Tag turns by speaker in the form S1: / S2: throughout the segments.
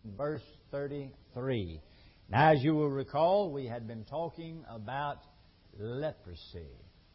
S1: verse 33. Now, as you will recall, we had been talking about leprosy.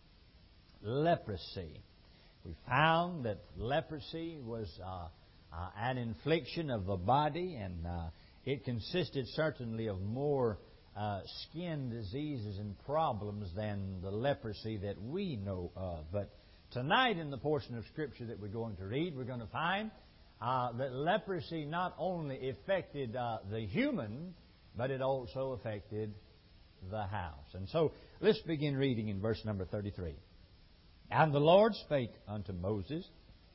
S1: Leprosy. We found that leprosy was an infliction of the body, and it consisted certainly of more skin diseases and problems than the leprosy that we know of. But tonight, in the portion of Scripture that we're going to read, we're going to find that leprosy not only affected the human, but it also affected the house. And so, let's begin reading in verse number 33. And the Lord spake unto Moses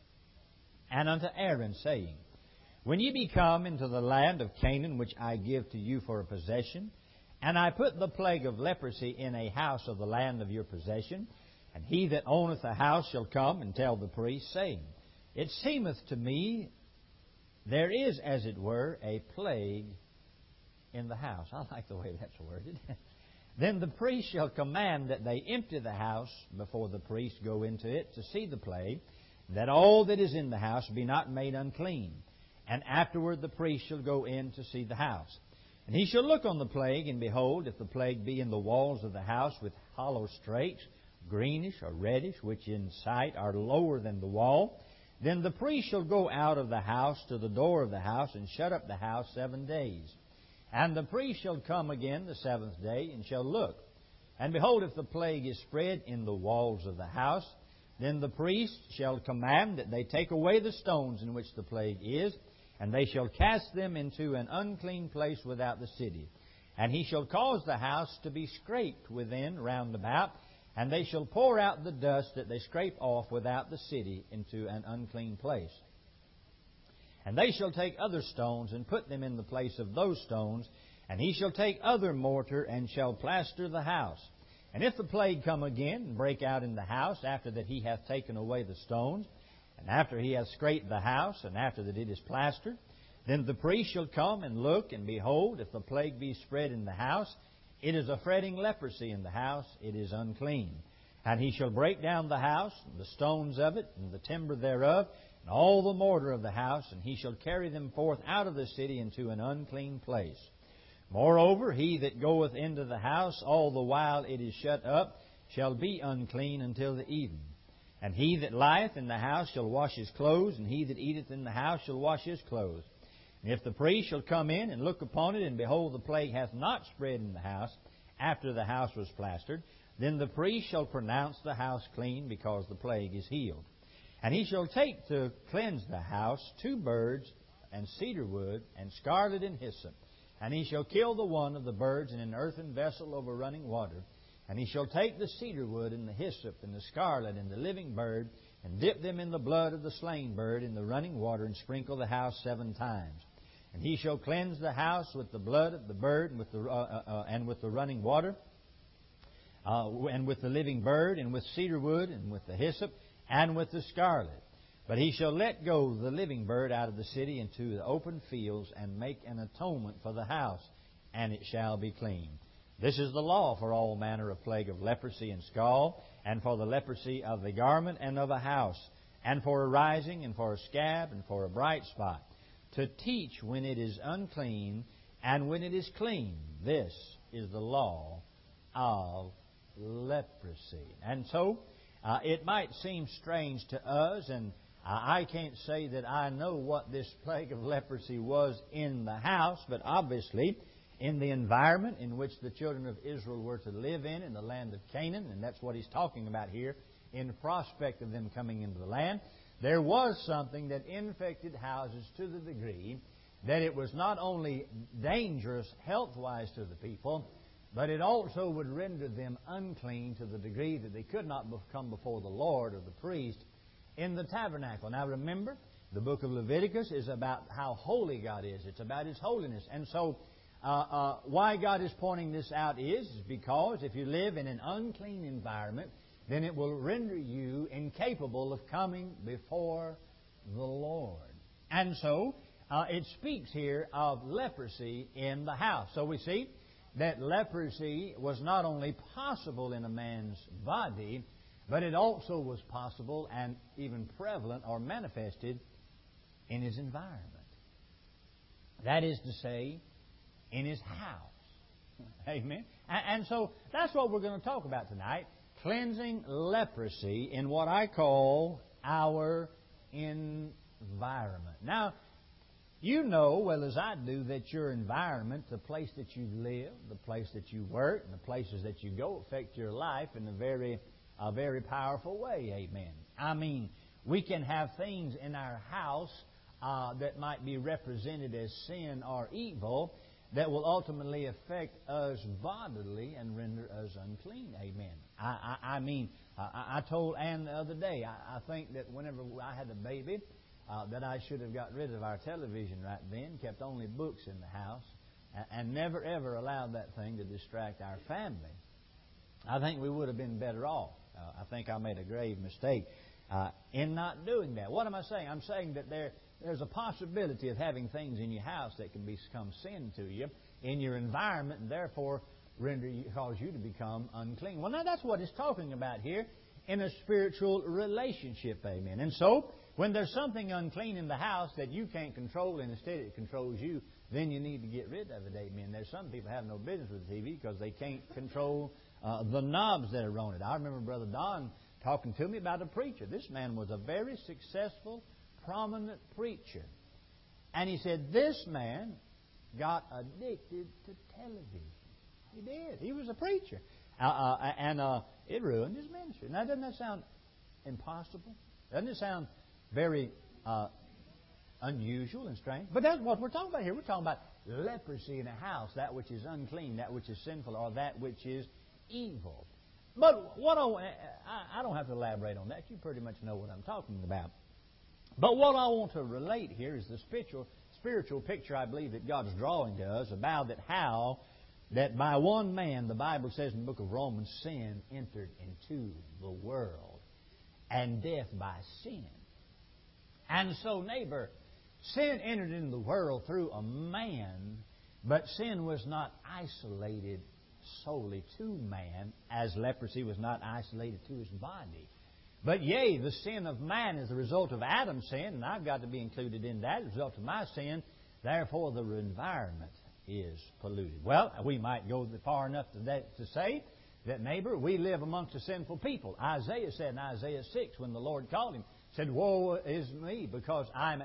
S1: and unto Aaron, saying, When ye be come into the land of Canaan, which I give to you for a possession, and I put the plague of leprosy in a house of the land of your possession, and he that owneth the house shall come and tell the priest, saying, It seemeth to me there is, as it were, a plague in the house. I like the way that's worded. Then the priest shall command that they empty the house before the priest go into it to see the plague, that all that is in the house be not made unclean. And afterward the priest shall go in to see the house. And he shall look on the plague, and behold, if the plague be in the walls of the house with hollow strakes, greenish or reddish, which in sight are lower than the wall, then the priest shall go out of the house to the door of the house, and shut up the house 7 days. And the priest shall come again the 7th day, and shall look. And behold, if the plague is spread in the walls of the house, then the priest shall command that they take away the stones in which the plague is, and they shall cast them into an unclean place without the city. And he shall cause the house to be scraped within round about, and they shall pour out the dust that they scrape off without the city into an unclean place. And they shall take other stones and put them in the place of those stones, and he shall take other mortar and shall plaster the house. And if the plague come again and break out in the house after that he hath taken away the stones, and after he hath scraped the house, and after that it is plastered, then the priest shall come and look, and behold, if the plague be spread in the house, it is a fretting leprosy in the house, it is unclean. And he shall break down the house, and the stones of it, and the timber thereof, and all the mortar of the house, and he shall carry them forth out of the city into an unclean place. Moreover, he that goeth into the house all the while it is shut up shall be unclean until the evening. And he that lieth in the house shall wash his clothes, and he that eateth in the house shall wash his clothes. And if the priest shall come in and look upon it, and behold, the plague hath not spread in the house after the house was plastered, then the priest shall pronounce the house clean, because the plague is healed. And he shall take to cleanse the house 2 birds, and cedar wood, and scarlet and hyssop. And he shall kill the one of the birds in an earthen vessel over running water. And he shall take the cedar wood, and the hyssop, and the scarlet, and the living bird, and dip them in the blood of the slain bird in the running water, and sprinkle the house 7 times. And he shall cleanse the house with the blood of the bird, and with the running water, and with the living bird, and with cedar wood, and with the hyssop, and with the scarlet. But he shall let go the living bird out of the city into the open fields, and make an atonement for the house, and it shall be clean. This is the law for all manner of plague of leprosy and scald, and for the leprosy of the garment and of a house, and for a rising, and for a scab, and for a bright spot, to teach when it is unclean, and when it is clean. This is the law of leprosy. And so, it might seem strange to us, and I can't say that I know what this plague of leprosy was in the house, but obviously in the environment in which the children of Israel were to live in the land of Canaan, and that's what he's talking about here in prospect of them coming into the land, there was something that infected houses to the degree that it was not only dangerous health-wise to the people, but it also would render them unclean to the degree that they could not come before the Lord or the priest in the tabernacle. Now remember, the book of Leviticus is about how holy God is. It's about His holiness. And so why God is pointing this out is because if you live in an unclean environment, then it will render you incapable of coming before the Lord. And so it speaks here of leprosy in the house. So we see that leprosy was not only possible in a man's body, but it also was possible and even prevalent or manifested in his environment. That is to say, in His house. Amen. And so that's what we're going to talk about tonight. Cleansing leprosy in what I call our environment. Now, you know, well as I do, that your environment, the place that you live, the place that you work, and the places that you go affect your life in a very powerful way. Amen. I mean, we can have things in our house that might be represented as sin or evil that will ultimately affect us bodily and render us unclean. Amen. I told Ann the other day, I think that whenever I had a baby, that I should have got rid of our television right then, kept only books in the house, and never ever allowed that thing to distract our family. I think we would have been better off. I think I made a grave mistake in not doing that. What am I saying? I'm saying that there's a possibility of having things in your house that can become sin to you in your environment, and therefore cause you to become unclean. Well, now that's what it's talking about here in a spiritual relationship. Amen. And so, when there's something unclean in the house that you can't control and instead it controls you, then you need to get rid of it. Amen. There's some people have no business with the TV because they can't control the knobs that are on it. I remember Brother Don talking to me about a preacher. This man was a very successful, prominent preacher. And he said this man got addicted to television. He did. He was a preacher. And it ruined his ministry. Now, doesn't that sound impossible? Doesn't it sound very unusual and strange? But that's what we're talking about here. We're talking about leprosy in a house, that which is unclean, that which is sinful, or that which is evil. But what I don't have to elaborate on that. You pretty much know what I'm talking about. But what I want to relate here is the spiritual picture I believe that God's drawing to us about how that by one man, the Bible says in the book of Romans, sin entered into the world, and death by sin. And so, neighbor, sin entered into the world through a man, but sin was not isolated solely to man, as leprosy was not isolated to his body. But yea, the sin of man is the result of Adam's sin, and I've got to be included in that, as a result of my sin. Therefore, the environment is polluted. Well, we might go far enough to say that, neighbor, we live amongst a sinful people. Isaiah said in Isaiah 6, when the Lord called him, said, "Woe is me, because I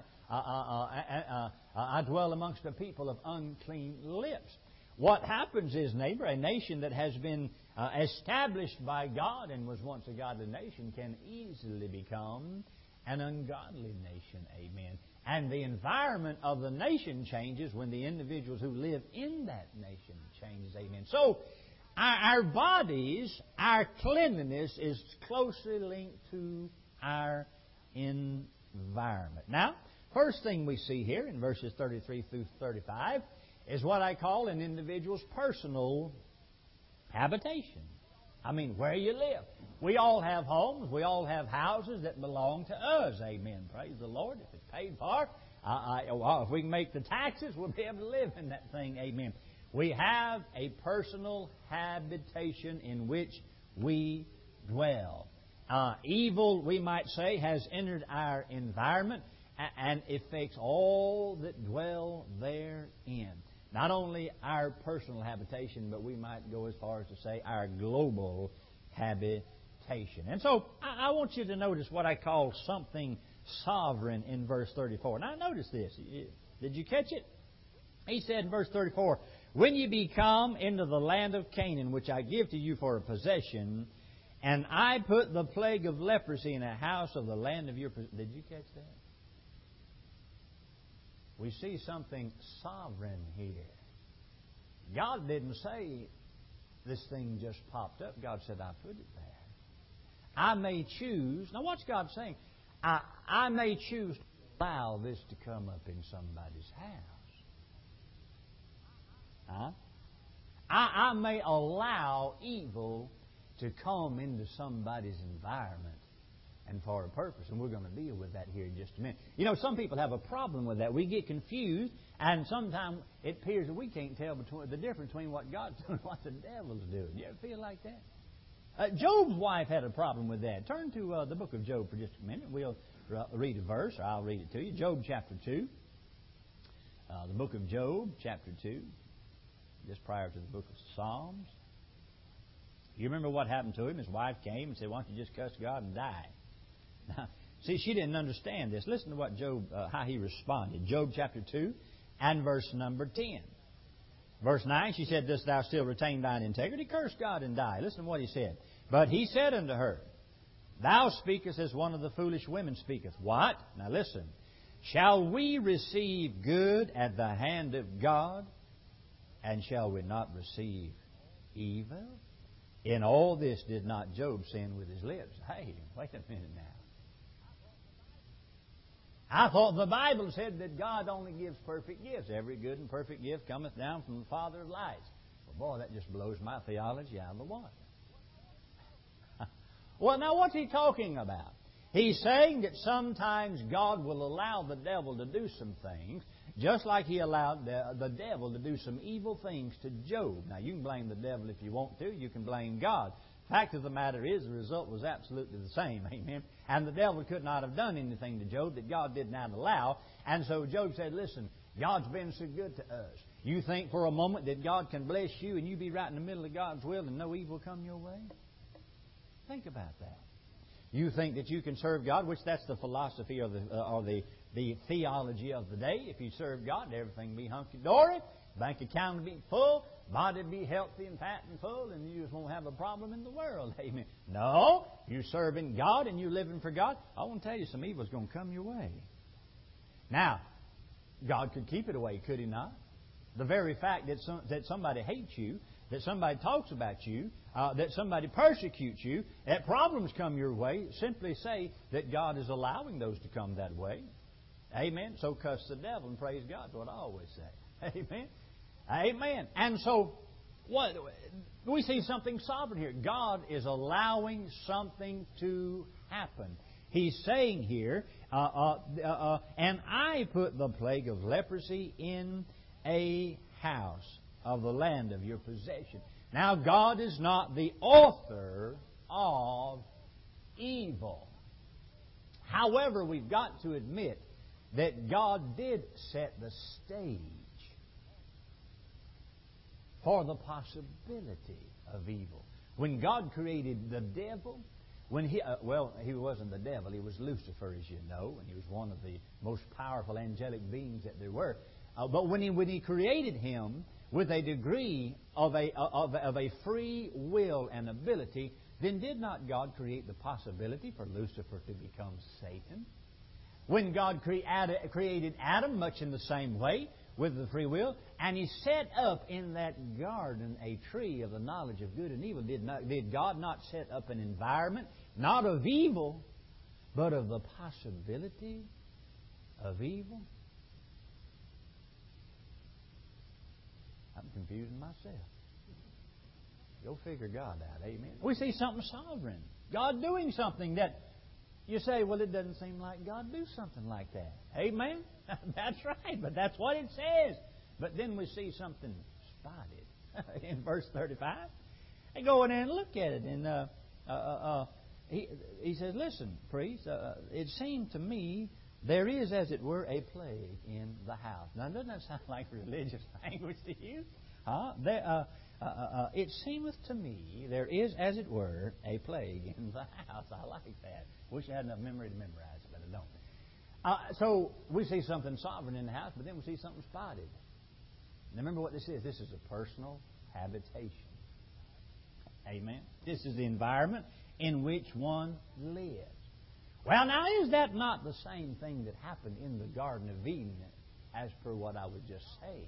S1: dwell amongst a people of unclean lips." What happens is, neighbor, a nation that has been established by God and was once a godly nation can easily become an ungodly nation. Amen. And the environment of the nation changes when the individuals who live in that nation changes. Amen. So, our bodies, our cleanliness is closely linked to our environment. Now, first thing we see here in verses 33 through 35 is what I call an individual's personal habitation. I mean, where you live. We all have homes. We all have houses that belong to us. Amen. Praise the Lord. If it's paid for, if we can make the taxes, we'll be able to live in that thing. Amen. We have a personal habitation in which we dwell. Evil, we might say, has entered our environment and affects all that dwell therein. Not only our personal habitation, but we might go as far as to say our global habitation. And so I want you to notice what I call something sovereign in verse 34. Now notice this. Did you catch it? He said in verse 34, "When you be come into the land of Canaan, which I give to you for a possession, and I put the plague of leprosy in a house of the land of your possession." Did you catch that? We see something sovereign here. God didn't say this thing just popped up. God said, "I put it there." I may choose. Now, what's God saying? I may choose to allow this to come up in somebody's house. I may allow evil to come into somebody's environment and for a purpose. And we're going to deal with that here in just a minute. You know, some people have a problem with that. We get confused, and sometimes it appears that we can't tell the difference between what God's doing and what the devil's doing. You ever feel like that? Job's wife had a problem with that. Turn to the book of Job for just a minute. We'll read a verse, or I'll read it to you. Job chapter 2. the book of Job, chapter 2, just prior to the book of Psalms. You remember what happened to him? His wife came and said, "Why don't you just cuss God and die?" Now, see, she didn't understand this. Listen to what Job, how he responded. Job chapter 2 and verse number 10. Verse 9, she said, "Dost thou still retain thine integrity? Curse God and die." Listen to what he said. "But he said unto her, Thou speakest as one of the foolish women speaketh." What? Now listen. "Shall we receive good at the hand of God? And shall we not receive evil? In all this did not Job sin with his lips." Hey, wait a minute now. I thought the Bible said that God only gives perfect gifts. Every good and perfect gift cometh down from the Father of lights. Well, boy, that just blows my theology out of the water. Well, now what's he talking about? He's saying that sometimes God will allow the devil to do some things, just like He allowed the devil to do some evil things to Job. Now, you can blame the devil if you want to. You can blame God. Fact of the matter is, the result was absolutely the same. Amen. And the devil could not have done anything to Job that God did not allow. And so Job said, "Listen, God's been so good to us. You think for a moment that God can bless you and you be right in the middle of God's will and no evil come your way? Think about that. You think that you can serve God, which that's the philosophy or the theology of the day. If you serve God, everything will be hunky-dory, bank account will be full, body be healthy and fat and full, and you just won't have a problem in the world." Amen. No, you're serving God and you're living for God. I want to tell you, some evil's going to come your way. Now, God could keep it away, could He not? The very fact that somebody hates you, that somebody talks about you, that somebody persecutes you, that problems come your way, simply say that God is allowing those to come that way. Amen. So cuss the devil and praise God is what I always say. Amen. Amen. And so what we see something sovereign here. God is allowing something to happen. He's saying here, "And I put the plague of leprosy in a house of the land of your possession." Now, God is not the author of evil. However, we've got to admit that God did set the stage for the possibility of evil. When God created the devil, he wasn't the devil, he was Lucifer, as you know, and he was one of the most powerful angelic beings that there were. But when he created him with a degree of a free will and ability, then did not God create the possibility for Lucifer to become Satan? When God created Adam, much in the same way, with the free will, and He set up in that garden a tree of the knowledge of good and evil, did God not set up an environment, not of evil, but of the possibility of evil? I'm confusing myself. Go figure God out. Amen. We see something sovereign. God doing something that you say, "Well, it doesn't seem like God do something like that." Amen. That's right, but that's what it says. But then we see something spotted in verse 35. And go in there and look at it. And he says, "Listen, priest, it seemed to me there is, as it were, a plague in the house." Now, doesn't that sound like religious language to you? It seemeth to me there is, as it were, a plague in the house. I like that. Wish I had enough memory to memorize it, but I don't. So we see something sovereign in the house, but then we see something spotted. Now remember what this is. This is a personal habitation. Amen. This is the environment in which one lives. Well, now, is that not the same thing that happened in the Garden of Eden, as per what I was just saying?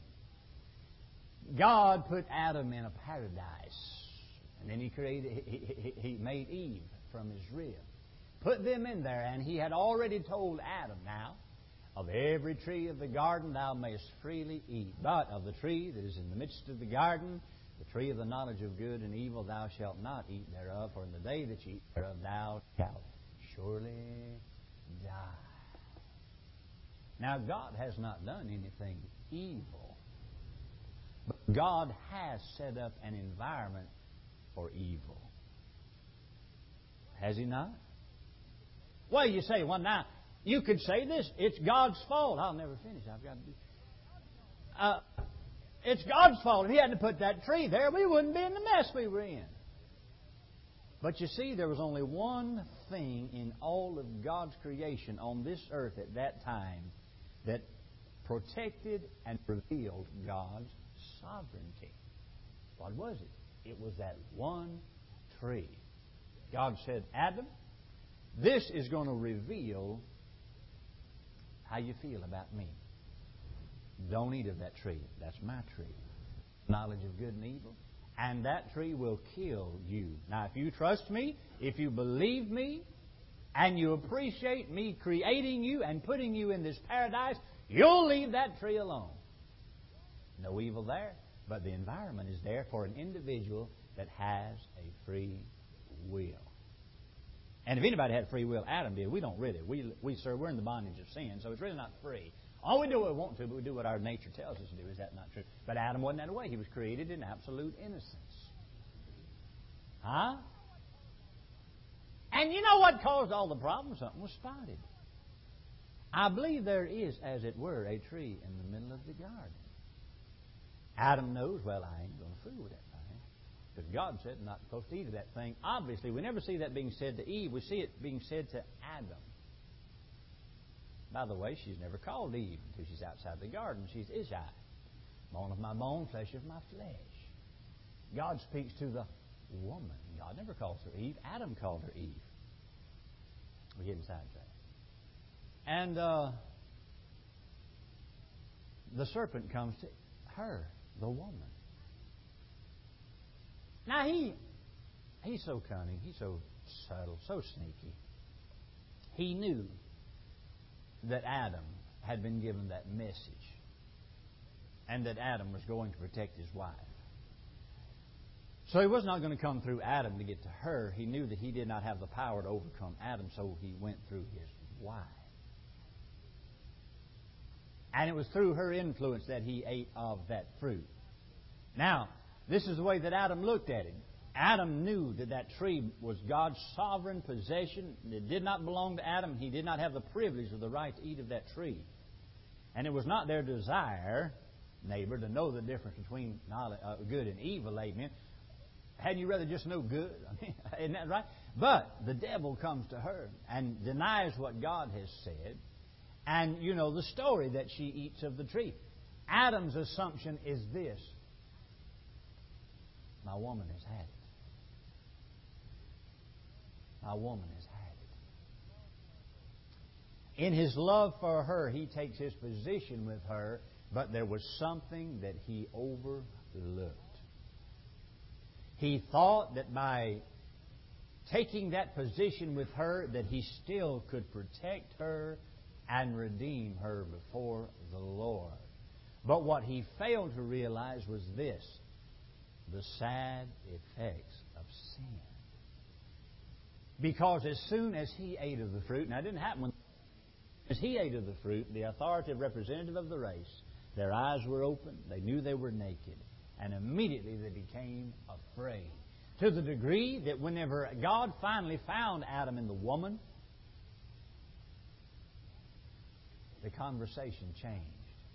S1: God put Adam in a paradise, and then He made Eve from his rib. Put them in there, and He had already told Adam, "Now, of every tree of the garden thou mayest freely eat, but of the tree that is in the midst of the garden, the tree of the knowledge of good and evil, thou shalt not eat thereof, for in the day that you eat thereof thou shalt surely die." Now, God has not done anything evil, but God has set up an environment for evil. Has He not? Well, you say, "Well, now, you could say this. It's God's fault." I'll never finish. I've got to do. it's God's fault. If He hadn't put that tree there, we wouldn't be in the mess we were in. But you see, there was only one thing in all of God's creation on this earth at that time that protected and revealed God's sovereignty. What was it? It was that one tree. God said, Adam, this is going to reveal how you feel about me. Don't eat of that tree. That's my tree. Knowledge of good and evil. And that tree will kill you. Now, if you trust me, if you believe me, and you appreciate me creating you and putting you in this paradise, you'll leave that tree alone. No evil there, but the environment is there for an individual that has a free will. And if anybody had free will, Adam did. We don't really. We're in the bondage of sin, so it's really not free. All we do what we want to, but we do what our nature tells us to do. Is that not true? But Adam wasn't that way. He was created in absolute innocence. Huh? And you know what caused all the problems? Something was spotted. I believe there is, as it were, a tree in the middle of the garden. Adam knows, well, I ain't going to fool with that thing. Because God said I'm not supposed to eat of that thing. Obviously, we never see that being said to Eve. We see it being said to Adam. By the way, she's never called Eve until she's outside the garden. She's Ishai, bone of my bone, flesh of my flesh. God speaks to the woman. God never calls her Eve. Adam called her Eve. We're getting sidetracked. And the serpent comes to her, the woman. Now he's so cunning, he's so subtle, so sneaky. He knew that Adam had been given that message and that Adam was going to protect his wife. So he was not going to come through Adam to get to her. He knew that he did not have the power to overcome Adam, so he went through his wife. And it was through her influence that he ate of that fruit. Now, this is the way that Adam looked at it. Adam knew that that tree was God's sovereign possession. It did not belong to Adam. He did not have the privilege or the right to eat of that tree. And it was not their desire, neighbor, to know the difference between good and evil, amen. Hadn't you rather just know good? I mean, isn't that right? But the devil comes to her and denies what God has said. And you know the story that she eats of the tree. Adam's assumption is this: my woman has had it. My woman has had it. In his love for her, he takes his position with her, but there was something that he overlooked. He thought that by taking that position with her, that he still could protect her and redeem her before the Lord. But what he failed to realize was this: the sad effects of sin. Because as soon as he ate of the fruit, now it didn't happen when as he ate of the fruit, the authoritative representative of the race, their eyes were open, they knew they were naked, and immediately they became afraid. To the degree that whenever God finally found Adam and the woman, the conversation changed.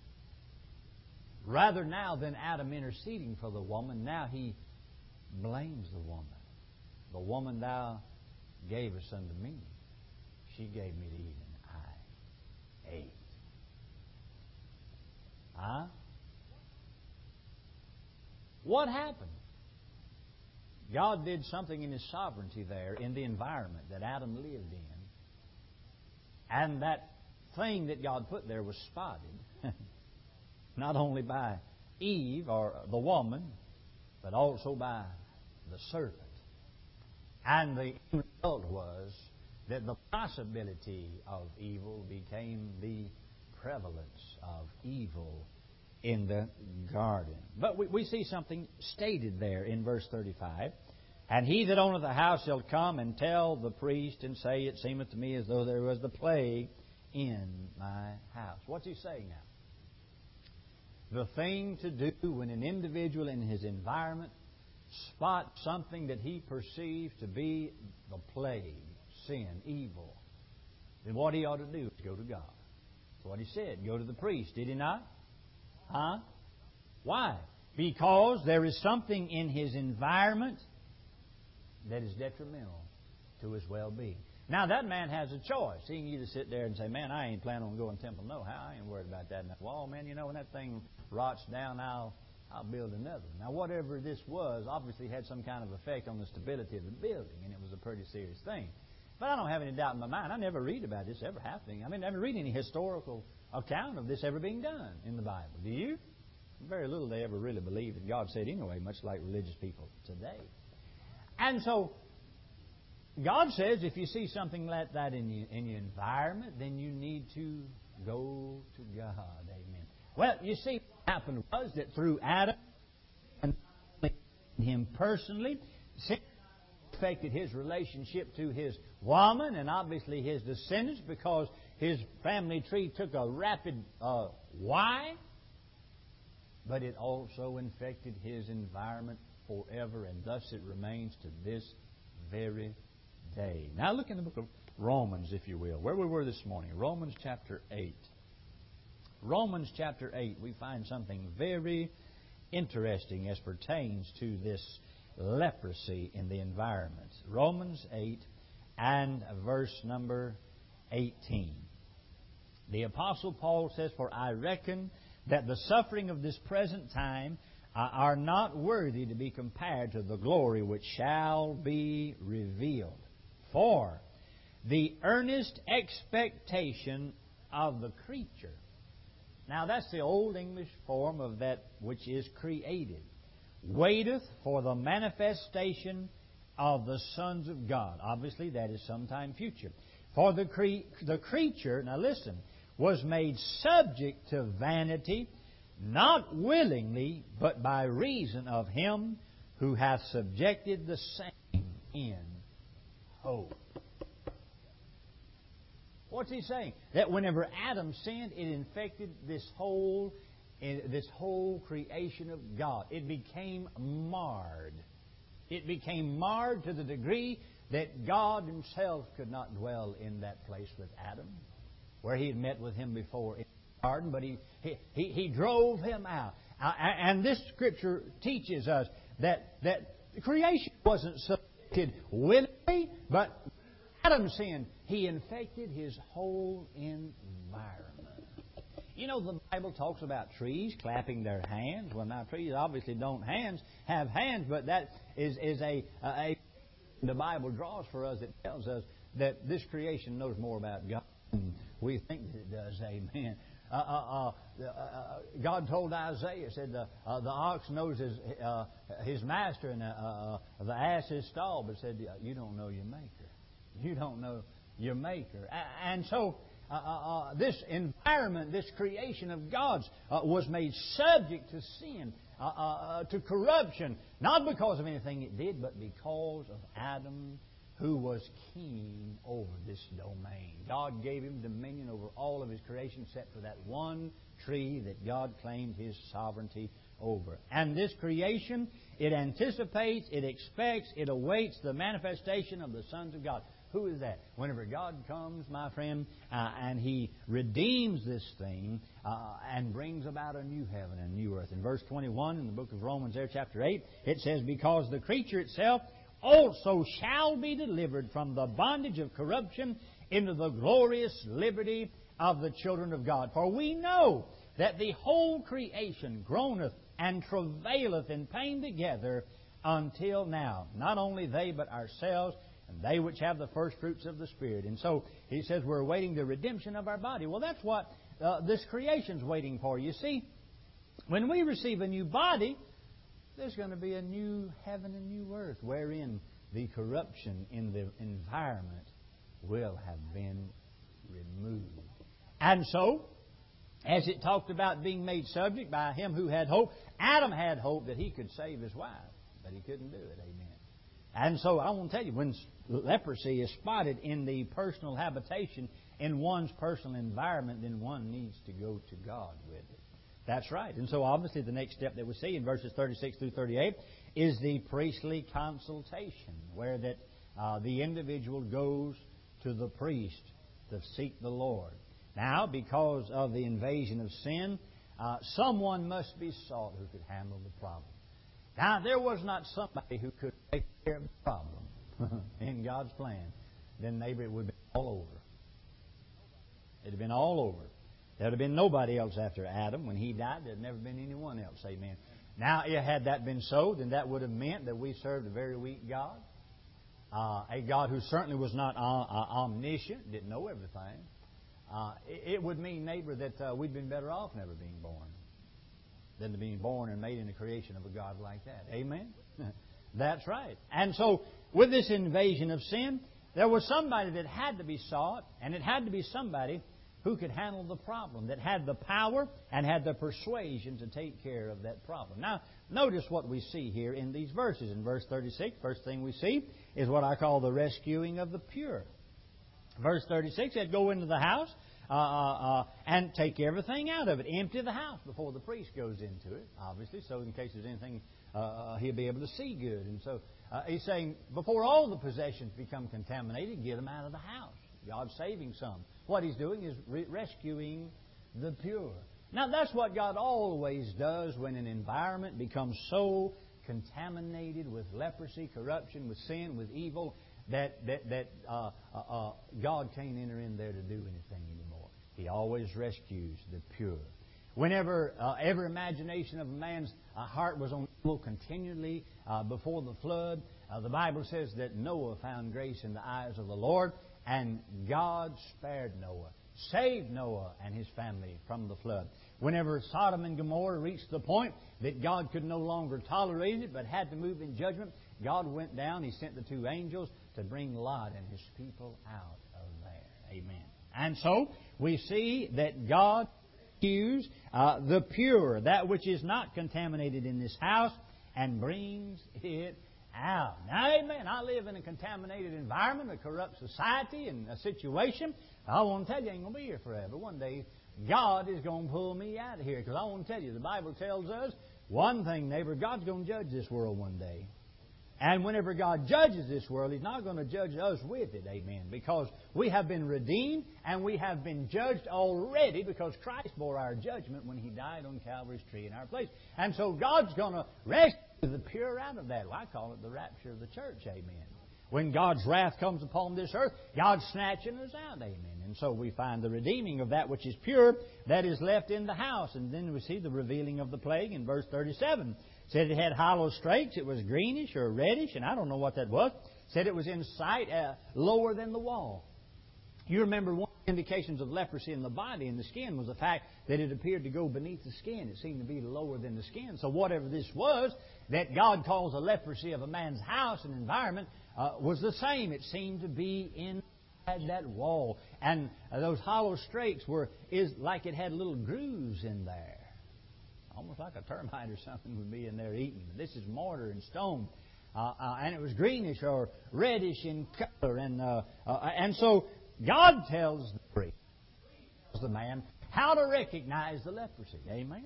S1: Rather now than Adam interceding for the woman, now he blames the woman. The woman thou gavest unto me, she gave me to eat, and I ate. Huh? What happened? God did something in His sovereignty there in the environment that Adam lived in. And that thing that God put there was spotted, not only by Eve, or the woman, but also by the serpent. And the result was that the possibility of evil became the prevalence of evil in the garden. But we see something stated there in verse 35. And he that owneth the house shall come and tell the priest and say, it seemeth to me as though there was the plague in my house. What's he saying now? The thing to do when an individual in his environment spot something that he perceives to be the plague, sin, evil, then what he ought to do is go to God. That's what he said. Go to the priest. Did he not? Huh? Why? Because there is something in his environment that is detrimental to his well-being. Now, that man has a choice. He can either sit there and say, man, I ain't planning on going to temple. No, I ain't worried about that. Well, man, you know, when that thing rots down, I'll build another. Now, whatever this was, obviously had some kind of effect on the stability of the building, and it was a pretty serious thing. But I don't have any doubt in my mind. I never read about this ever happening. I never read any historical account of this ever being done in the Bible. Do you? Very little they ever really believe that God said anyway, much like religious people today. And so, God says if you see something like that in your environment, then you need to go to God. Amen. Well, you see, what happened was that through Adam, and him personally, sin affected his relationship to his woman and obviously his descendants because his family tree took a rapid Y, but it also infected his environment forever, and thus it remains to this very day. Now look in the book of Romans, if you will, where we were this morning. Romans chapter 8. Romans chapter 8, we find something very interesting as pertains to this leprosy in the environment. Romans 8 and verse number 18. The Apostle Paul says, "For I reckon that the suffering of this present time are not worthy to be compared to the glory which shall be revealed. For the earnest expectation of the creature." Now that's the old English form of that which is created. "Waiteth for the manifestation of the sons of God." Obviously that is sometime future. "For the creature," now listen, "was made subject to vanity, not willingly, but by reason of Him who hath subjected the same in hope." What's he saying? That whenever Adam sinned, it infected this whole creation of God. It became marred. It became marred to the degree that God Himself could not dwell in that place with Adam, where He had met with him before in the garden, but He drove him out. And this Scripture teaches us that creation wasn't subjected willingly, but Adam sinned. He infected his whole environment. You know, the Bible talks about trees clapping their hands. Well, now, trees obviously don't have hands, but that is a the Bible draws for us. It tells us that this creation knows more about God than we think that it does. Amen. God told Isaiah, said the ox knows his master and the ass his stall, but said, you don't know your Maker. You don't know your Maker. And so this environment, this creation of God's was made subject to sin, to corruption, not because of anything it did, but because of Adam, who was king over this domain. God gave him dominion over all of His creation except for that one tree that God claimed His sovereignty over. And this creation, it anticipates, it expects, it awaits the manifestation of the sons of God. Who is that? Whenever God comes, my friend, and He redeems this thing and brings about a new heaven and a new earth. In verse 21 in the book of Romans there, chapter 8, it says, "Because the creature itself also shall be delivered from the bondage of corruption into the glorious liberty of the children of God. For we know that the whole creation groaneth and travaileth in pain together until now. Not only they, but ourselves, and they which have the first fruits of the Spirit." And so he says we're awaiting the redemption of our body. Well, that's what this creation's waiting for. You see, when we receive a new body, there's going to be a new heaven and new earth wherein the corruption in the environment will have been removed. And so, as it talked about being made subject by him who had hope, Adam had hope that he could save his wife, but he couldn't do it. Amen. And so I want to tell you, when leprosy is spotted in the personal habitation, in one's personal environment, then one needs to go to God with it. That's right. And so obviously the next step that we see in verses 36 through 38 is the priestly consultation, where that the individual goes to the priest to seek the Lord. Now, because of the invasion of sin, someone must be sought who could handle the problem. Now, there was not somebody who could take care of the problem in God's plan. Then maybe it would have been all over. It would have been all over. There would have been nobody else after Adam. When he died, there had never been anyone else. Amen. Now, had that been so, then that would have meant that we served a very weak God. A God who certainly was not omniscient, didn't know everything. It would mean, neighbor, that we'd been better off never being born than to being born and made in the creation of a God like that. Amen? That's right. And so, with this invasion of sin, there was somebody that had to be sought, and it had to be somebody who could handle the problem, that had the power and had the persuasion to take care of that problem. Now, notice what we see here in these verses. In verse 36, first thing we see is what I call the rescuing of the pure. Verse 36 said, go into the house and take everything out of it. Empty the house before the priest goes into it, obviously, so in case there's anything, he'll be able to see good. And so he's saying, before all the possessions become contaminated, get them out of the house. God's saving some. What He's doing is rescuing the pure. Now, that's what God always does when an environment becomes so contaminated with leprosy, corruption, with sin, with evil, that God can't enter in there to do anything anymore. He always rescues the pure. Whenever every imagination of a man's heart was on evil continually before the flood, the Bible says that Noah found grace in the eyes of the Lord, and God spared Noah, saved Noah and his family from the flood. Whenever Sodom and Gomorrah reached the point that God could no longer tolerate it but had to move in judgment, God went down. He sent the two angels to bring Lot and his people out of there. Amen. And so we see that God rescues the pure, that which is not contaminated in this house, and brings it out. Now, amen. I live in a contaminated environment, a corrupt society, and a situation. I want to tell you, I ain't going to be here forever. One day, God is going to pull me out of here. Because I want to tell you, the Bible tells us one thing, neighbor, God's going to judge this world one day. And whenever God judges this world, He's not going to judge us with it, amen. Because we have been redeemed and we have been judged already because Christ bore our judgment when He died on Calvary's tree in our place. And so God's going to rescue the pure out of that. Well, I call it the rapture of the church, amen. When God's wrath comes upon this earth, God's snatching us out, amen. And so we find the redeeming of that which is pure that is left in the house. And then we see the revealing of the plague in verse 37. It said it had hollow strakes, it was greenish or reddish, and I don't know what that was. It said it was in sight lower than the wall. You remember one of the indications of leprosy in the body and the skin was the fact that it appeared to go beneath the skin. It seemed to be lower than the skin. So whatever this was that God calls a leprosy of a man's house and environment was the same. It seemed to be inside that wall. And those hollow strakes is like it had little grooves in there. Almost like a termite or something would be in there eating. This is mortar and stone. And it was greenish or reddish in color. And so God tells the priest, tells the man, how to recognize the leprosy. Amen?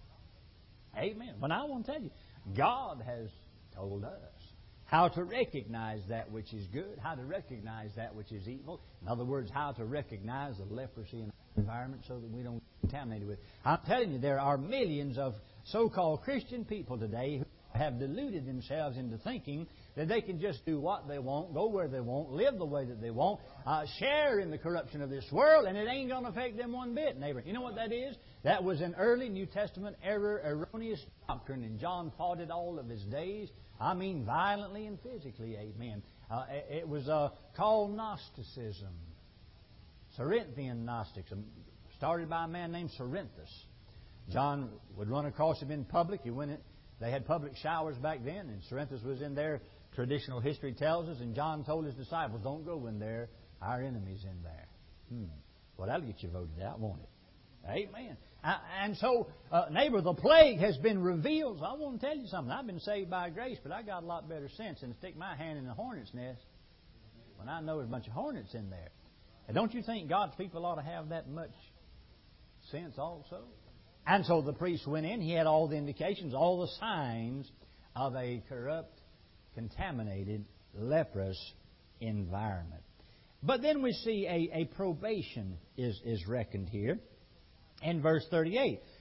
S1: Amen. But I want to tell you, God has told us how to recognize that which is good, how to recognize that which is evil. In other words, how to recognize the leprosy in our environment so that we don't get contaminated with it. I'm telling you, there are millions of so-called Christian people today who have deluded themselves into thinking that they can just do what they want, go where they want, live the way that they want, share in the corruption of this world, and it ain't going to affect them one bit, neighbor. You know what that is? That was an early New Testament erroneous doctrine, and John fought it all of his days. I mean violently and physically, amen. It was called Gnosticism. Cerinthian Gnostics, started by a man named Cerinthus. John would run across him in public. They had public showers back then, and Cerinthus was in there. Traditional history tells us, and John told his disciples, don't go in there. Our enemy's in there. Well, that'll get you voted out, won't it? Amen. And so, neighbor, the plague has been revealed. So I want to tell you something. I've been saved by grace, but I got a lot better sense than to stick my hand in a hornet's nest when I know there's a bunch of hornets in there. And don't you think God's people ought to have that much sense also? And so the priest went in. He had all the indications, all the signs of a corrupt, contaminated, leprous environment. But then we see a probation is reckoned here in verse 38.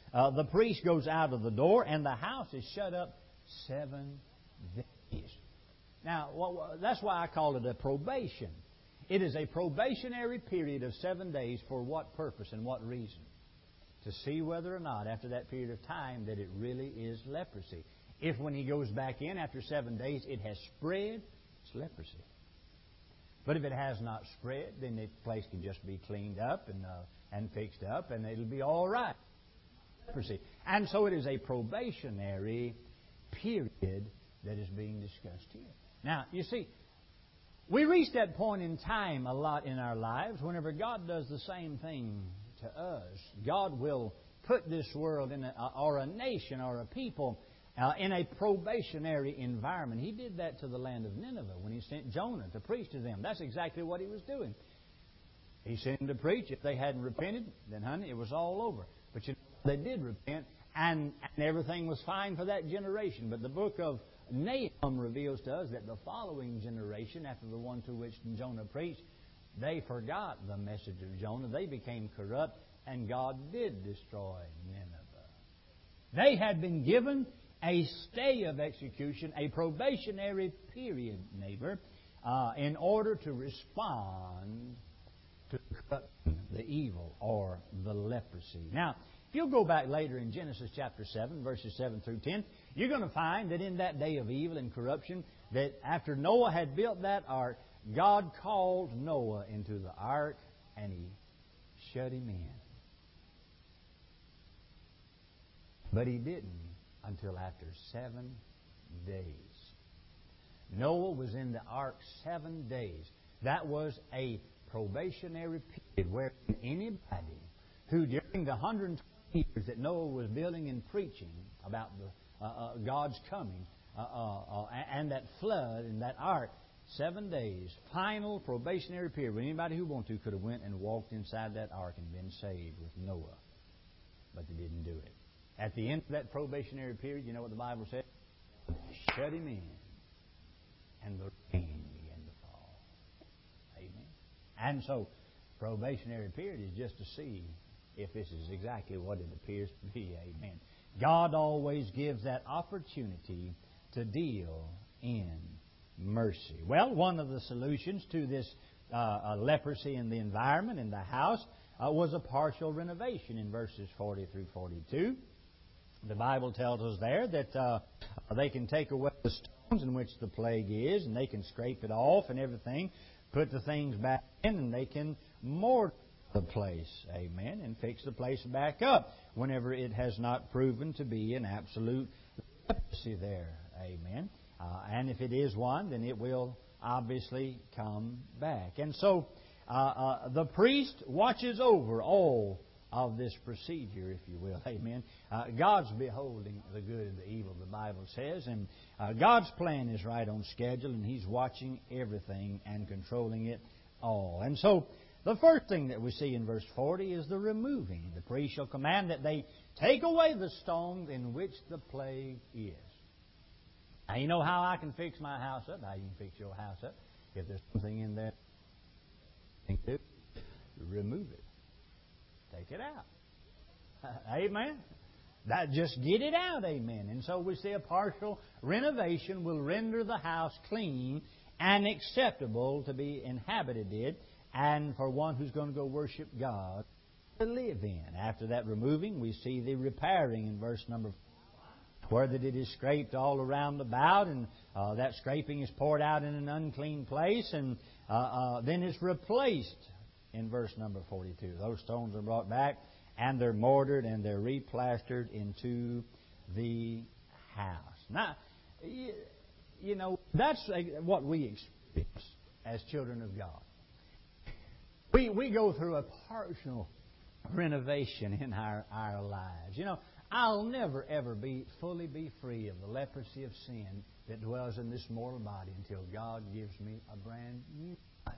S1: the priest goes out of the door, and the house is shut up 7 days. Now, that's why I call it a probation. It is a probationary period of 7 days for what purpose and what reason? To see whether or not, after that period of time, that it really is leprosy. If when he goes back in after 7 days, it has spread, it's leprosy. But if it has not spread, then the place can just be cleaned up and fixed up, and it'll be all right. Leprosy. And so it is a probationary period that is being discussed here. Now, you see, we reach that point in time a lot in our lives whenever God does the same thing to us. God will put this world or a nation or a people in a probationary environment. He did that to the land of Nineveh when He sent Jonah to preach to them. That's exactly what He was doing. He sent them to preach. If they hadn't repented, then, honey, it was all over. But they did repent, and everything was fine for that generation. But the book of Nahum reveals to us that the following generation, after the one to which Jonah preached, they forgot the message of Jonah. They became corrupt, and God did destroy Nineveh. They had been given a stay of execution, a probationary period, neighbor, in order to respond to the evil or the leprosy. Now, if you'll go back later in Genesis chapter 7, verses 7 through 10, you're going to find that in that day of evil and corruption, that after Noah had built that ark, God called Noah into the ark, and He shut him in. But He didn't until after 7 days. Noah was in the ark 7 days. That was a probationary period where anybody who during the 120 years that Noah was building and preaching about God's coming and that flood and that ark, 7 days, final probationary period, where anybody who wanted to could have went and walked inside that ark and been saved with Noah. But they didn't do it. At the end of that probationary period, you know what the Bible said? Shut him in, and the rain began to fall. Amen. And so, probationary period is just to see if this is exactly what it appears to be. Amen. God always gives that opportunity to deal in mercy. Well, one of the solutions to this leprosy in the environment, in the house, was a partial renovation in verses 40 through 42. The Bible tells us there that they can take away the stones in which the plague is, and they can scrape it off and everything, put the things back in, and they can mortar the place, amen, and fix the place back up whenever it has not proven to be an absolute leprosy there, amen. And if it is one, then it will obviously come back. And so the priest watches over all of this procedure, if you will. Amen. God's beholding the good and the evil, the Bible says, and God's plan is right on schedule, and He's watching everything and controlling it all. And so the first thing that we see in verse 40 is the removing. The priest shall command that they take away the stones in which the plague is. Now, you know how I can fix my house up? How you can fix your house up? If there's something in there, remove it. Take it out. Amen. Just get it out. Amen. And so we see a partial renovation will render the house clean and acceptable to be inhabited in, and for one who's going to go worship God to live in. After that removing, we see the repairing in verse number 4, where that it is scraped all around about, and that scraping is poured out in an unclean place, and then it's replaced in verse number 42. Those stones are brought back, and they're mortared, and they're replastered into the house. Now, you know, that's what we experience as children of God. We go through a partial renovation in our lives. You know, I'll never, ever fully be free of the leprosy of sin that dwells in this mortal body until God gives me a brand new body.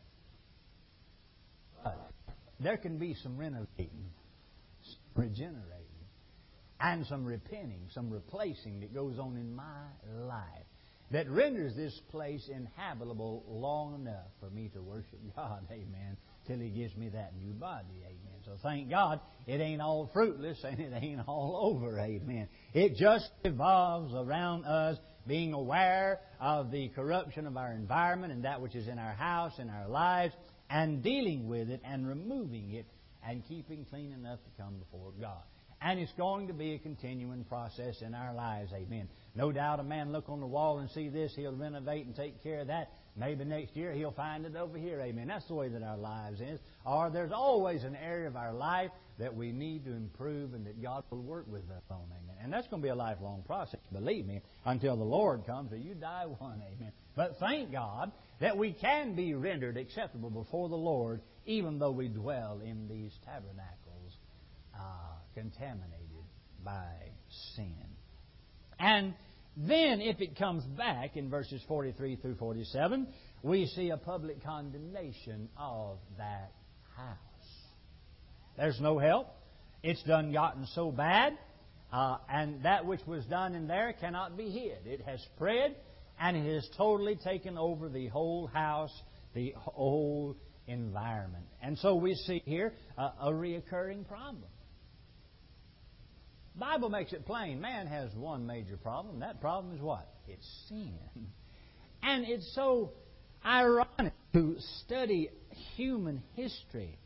S1: But there can be some renovating, some regenerating, and some repenting, some replacing that goes on in my life that renders this place inhabitable long enough for me to worship God, amen, till He gives me that new body. Amen. So thank God it ain't all fruitless and it ain't all over. Amen. It just revolves around us being aware of the corruption of our environment and that which is in our house, in our lives, and dealing with it and removing it and keeping clean enough to come before God. And it's going to be a continuing process in our lives. Amen. No doubt a man look on the wall and see this, he'll renovate and take care of that. Maybe next year he'll find it over here. Amen. That's the way that our lives is. Or there's always an area of our life that we need to improve and that God will work with us on. Amen. And that's going to be a lifelong process, believe me, until the Lord comes or you die one. Amen. But thank God that we can be rendered acceptable before the Lord even though we dwell in these tabernacles contaminated by sin. And then, if it comes back in verses 43 through 47, we see a public condemnation of that house. There's no help. It's done gotten so bad, and that which was done in there cannot be hid. It has spread, and it has totally taken over the whole house, the whole environment. And so we see here a reoccurring problem. The Bible makes it plain. Man has one major problem. That problem is what? It's sin. And it's so ironic to study human history.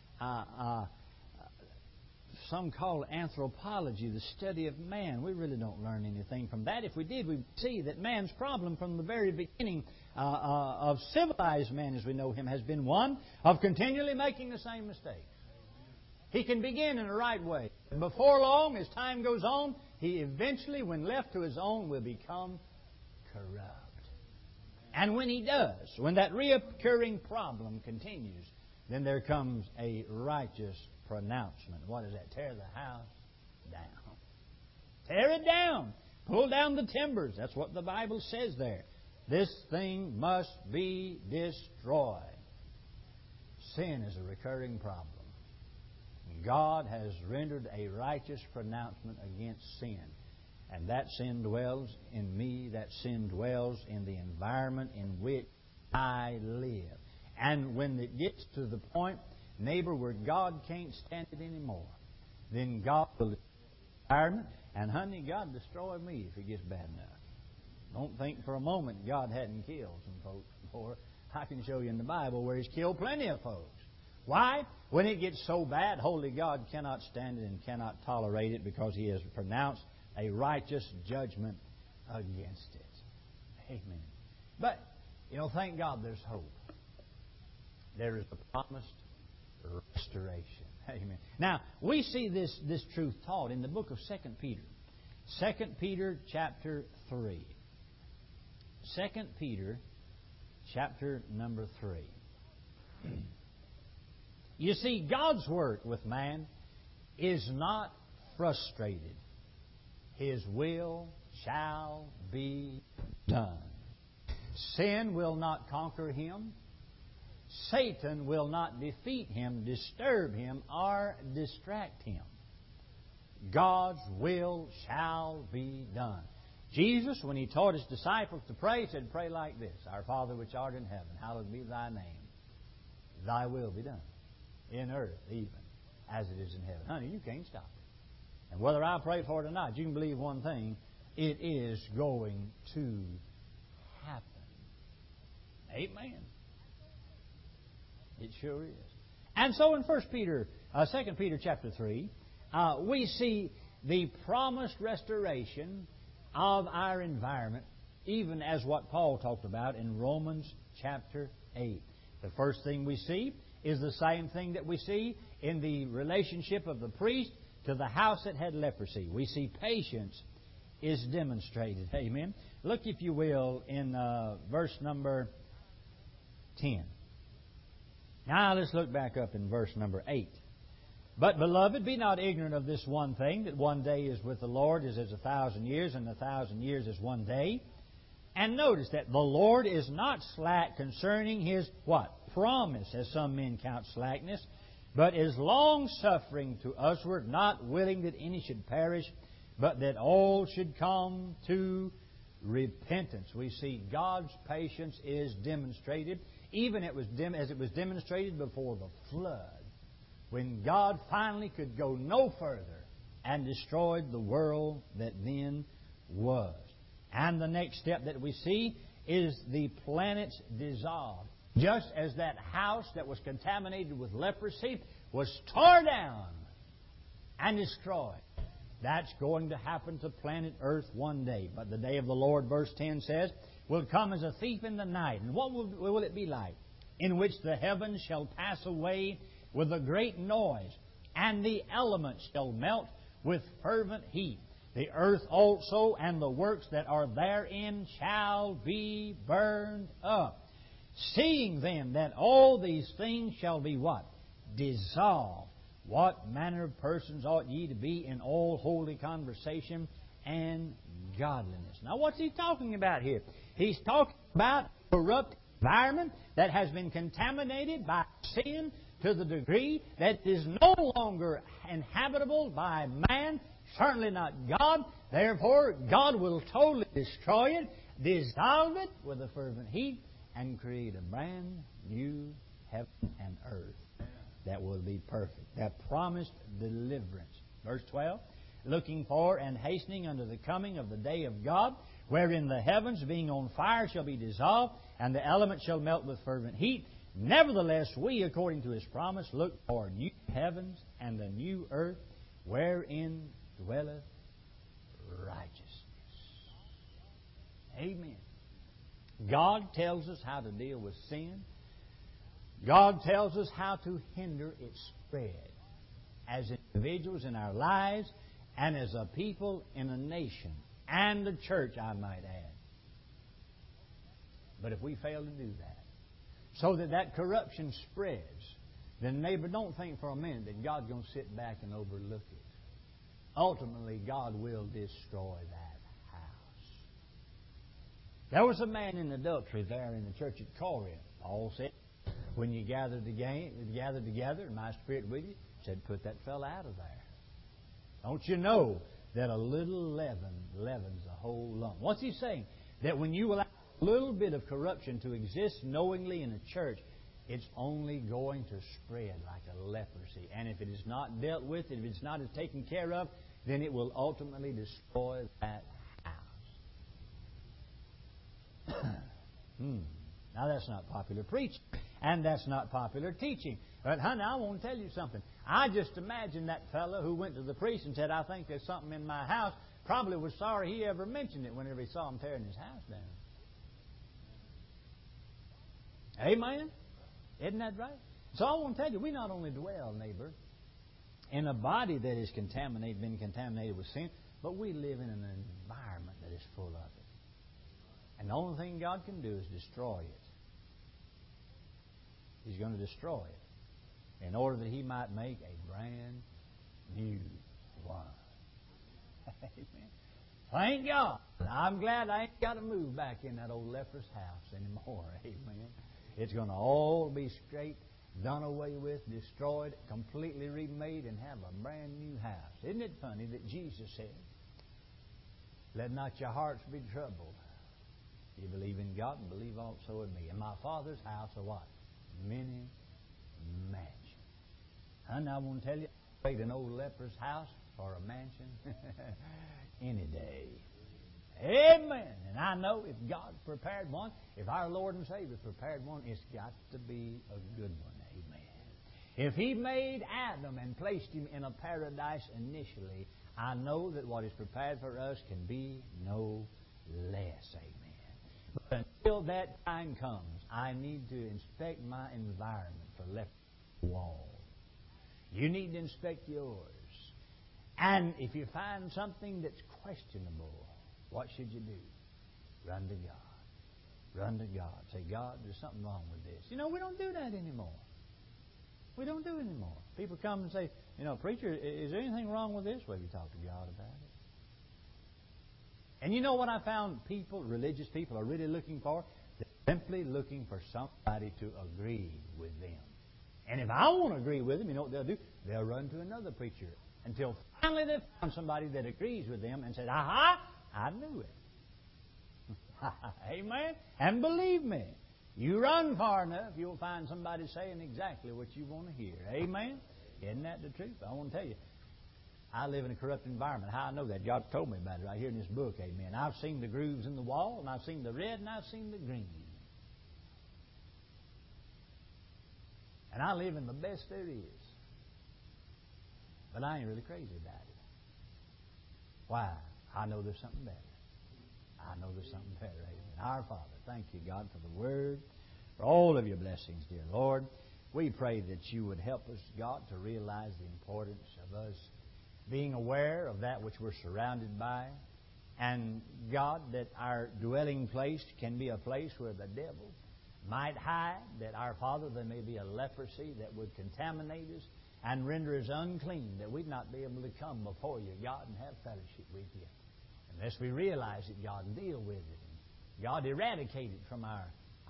S1: Some call it anthropology, the study of man. We really don't learn anything from that. If we did, we'd see that man's problem from the very beginning of civilized man as we know him has been one of continually making the same mistakes. He can begin in the right way. Before long, as time goes on, he eventually, when left to his own, will become corrupt. And when he does, when that reoccurring problem continues, then there comes a righteous pronouncement. What is that? Tear the house down. Tear it down. Pull down the timbers. That's what the Bible says there. This thing must be destroyed. Sin is a recurring problem. God has rendered a righteous pronouncement against sin. And that sin dwells in me. That sin dwells in the environment in which I live. And when it gets to the point, neighbor, where God can't stand it anymore, then God will destroy the environment. And honey, God destroy me if it gets bad enough. Don't think for a moment God hadn't killed some folks before. I can show you in the Bible where He's killed plenty of folks. Why? When it gets so bad, holy God cannot stand it and cannot tolerate it because He has pronounced a righteous judgment against it. Amen. But, thank God there's hope. There is the promised restoration. Amen. Now, we see this truth taught in the book of 2 Peter. 2 Peter chapter 3. 2 Peter chapter number 3. You see, God's work with man is not frustrated. His will shall be done. Sin will not conquer him. Satan will not defeat him, disturb him, or distract him. God's will shall be done. Jesus, when He taught His disciples to pray, said, pray like this: Our Father which art in heaven, hallowed be Thy name. Thy will be done, in earth even as it is in heaven. Honey, you can't stop it. And whether I pray for it or not, you can believe one thing: it is going to happen. Amen. It sure is. And so in 2 Peter chapter 3, we see the promised restoration of our environment, even as what Paul talked about in Romans chapter 8. The first thing we see is the same thing that we see in the relationship of the priest to the house that had leprosy. We see patience is demonstrated. Amen. Look, if you will, in verse number 10. Now let's look back up in verse number 8. But, beloved, be not ignorant of this one thing, that one day is with the Lord is as 1,000 years, and 1,000 years is one day. And notice that the Lord is not slack concerning His, what? Promise, as some men count slackness, but is long-suffering to usward, not willing that any should perish, but that all should come to repentance. We see God's patience is demonstrated even as it was demonstrated before the flood, when God finally could go no further and destroyed the world that then was. And the next step that we see is the planets dissolved. Just as that house that was contaminated with leprosy was torn down and destroyed, that's going to happen to planet Earth one day. But the day of the Lord, verse 10 says, will come as a thief in the night. And what will it be like? In which the heavens shall pass away with a great noise, and the elements shall melt with fervent heat. The earth also and the works that are therein shall be burned up. Seeing then that all these things shall be what? Dissolved. What manner of persons ought ye to be in all holy conversation and godliness? Now, what's he talking about here? He's talking about a corrupt environment that has been contaminated by sin to the degree that it is no longer inhabitable by man, certainly not God. Therefore, God will totally destroy it, dissolve it with a fervent heat, and create a brand new heaven and earth that will be perfect. That promised deliverance. Verse 12, looking for and hastening unto the coming of the day of God, wherein the heavens being on fire shall be dissolved, and the elements shall melt with fervent heat. Nevertheless, we, according to His promise, look for new heavens and a new earth, wherein dwelleth righteousness. Amen. God tells us how to deal with sin. God tells us how to hinder its spread as individuals in our lives and as a people in a nation and the church, I might add. But if we fail to do that, so that corruption spreads, then neighbor, don't think for a minute that God's going to sit back and overlook it. Ultimately, God will destroy that house. There was a man in adultery there in the church at Corinth. Paul said, when you gather together, and my spirit with you, said, put that fellow out of there. Don't you know that a little leaven leavens the whole lump? What's he saying? That when you allow a little bit of corruption to exist knowingly in a church, it's only going to spread like a leprosy. And if it is not dealt with, if it's not taken care of, then it will ultimately destroy that house. Now, that's not popular preaching, and that's not popular teaching. But, honey, I want to tell you something. I just imagine that fellow who went to the priest and said, I think there's something in my house, probably was sorry he ever mentioned it whenever he saw him tearing his house down. Amen? Isn't that right? So I want to tell you, we not only dwell, neighbor, in a body that is contaminated, been contaminated with sin, but we live in an environment that is full of it. And the only thing God can do is destroy it. He's going to destroy it in order that He might make a brand new one. Amen. Thank God. I'm glad I ain't got to move back in that old leprous house anymore. Amen. It's going to all be straight, done away with, destroyed, completely remade, and have a brand new house. Isn't it funny that Jesus said, let not your hearts be troubled. You believe in God and believe also in me. In my Father's house are what? Many mansions. And I want to tell you, I trade an old leper's house for a mansion any day. Amen. And I know if God prepared one, if our Lord and Savior prepared one, it's got to be a good one. Amen. If He made Adam and placed him in a paradise initially, I know that what is prepared for us can be no less. Amen. But until that time comes, I need to inspect my environment for leprosy wall. You need to inspect yours. And if you find something that's questionable, what should you do? Run to God. Run to God. Say, God, there's something wrong with this. You know, we don't do that anymore. We don't do it anymore. People come and say, you know, preacher, is there anything wrong with this? Well, you talk to God about it. And you know what I found people, religious people, are really looking for? They're simply looking for somebody to agree with them. And if I won't agree with them, you know what they'll do? They'll run to another preacher until finally they found somebody that agrees with them and said, aha, I knew it. Amen? And believe me, You run far enough, you'll find somebody saying exactly what you want to hear. Amen? Isn't that the truth? I want to tell you, I live in a corrupt environment. How I know that? God told me about it right here in this book. Amen. I've seen the grooves in the wall, and I've seen the red, and I've seen the green. And I live in the best there is. But I ain't really crazy about it. Why? I know there's something better. I know there's something better. Amen. Our Father, thank you, God, for the Word, for all of your blessings, dear Lord. We pray that you would help us, God, to realize the importance of us being aware of that which we're surrounded by. And, God, that our dwelling place can be a place where the devil might hide, that our Father, there may be a leprosy that would contaminate us and render us unclean, that we'd not be able to come before you, God, and have fellowship with you. Unless we realize it, God, and deal with it. And God, eradicate it from our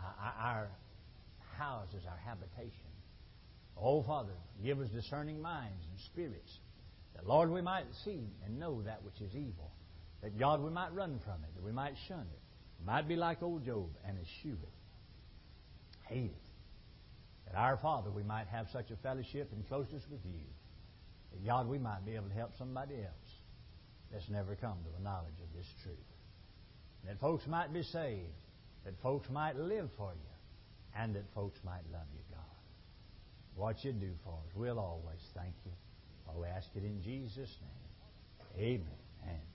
S1: houses, our habitation. Oh, Father, give us discerning minds and spirits, that, Lord, we might see and know that which is evil. That, God, we might run from it, that we might shun it. We might be like old Job and eschew it. Hate it. That our Father, we might have such a fellowship and closeness with you, that, God, we might be able to help somebody else that's never come to the knowledge of this truth. And that folks might be saved, that folks might live for you, and that folks might love you, God. What you do for us, we'll always thank you. Oh, we ask it in Jesus' name. Amen.